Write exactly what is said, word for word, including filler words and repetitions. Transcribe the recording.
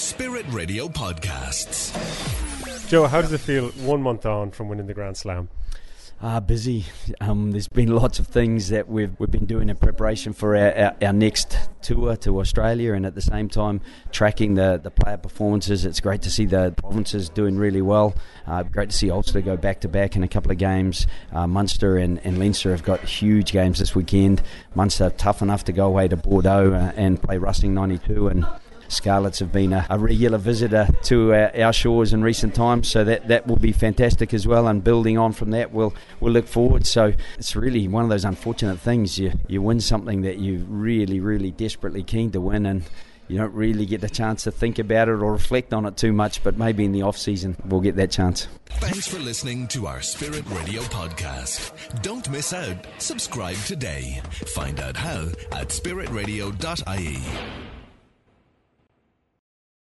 Spirit Radio Podcasts. Joe, how does it feel one month on from winning the Grand Slam? Uh, busy. Um, there's been lots of things that we've we've been doing in preparation for our, our, our next tour to Australia, and at the same time tracking the, the player performances. It's great to see the provinces doing really well. Uh, great to see Ulster go back to back in a couple of games. Uh, Munster and, and Leinster have got huge games this weekend. Munster tough enough to go away to Bordeaux uh, and play Racing ninety-two, and Scarlets have been a, a regular visitor to our, our shores in recent times, so that, that will be fantastic as well, and building on from that we'll, we'll look forward. So it's really one of those unfortunate things. You, you win something that you're really, really desperately keen to win, and you don't really get the chance to think about it or reflect on it too much, but maybe in the off-season we'll get that chance. Thanks for listening to our Spirit Radio podcast. Don't miss out. Subscribe today. Find out how at spirit radio dot I E.